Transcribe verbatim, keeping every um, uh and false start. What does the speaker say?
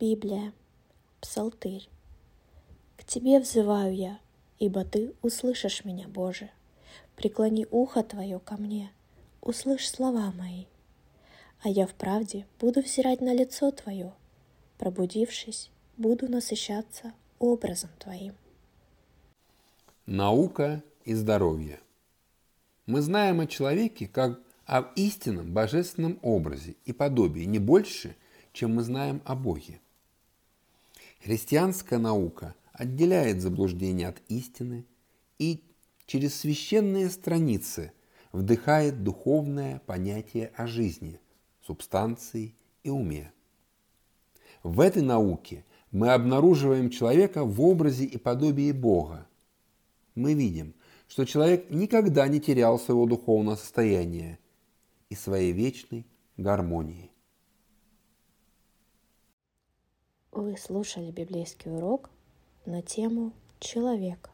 Библия, Псалтырь. К Тебе взываю я, ибо Ты услышишь меня, Боже. Преклони ухо Твое ко мне, услышь слова мои. А я вправде буду взирать на лицо Твое, пробудившись, буду насыщаться образом Твоим. Наука и здоровье. Мы знаем о человеке как об истинном божественном образе и подобии не больше, чем мы знаем о Боге. Христианская наука отделяет заблуждение от истины и через священные страницы вдыхает духовное понятие о жизни, субстанции и уме. В этой науке мы обнаруживаем человека в образе и подобии Бога. Мы видим, что человек никогда не терял своего духовного состояния и своей вечной гармонии. Вы слушали библейский урок на тему «Человек».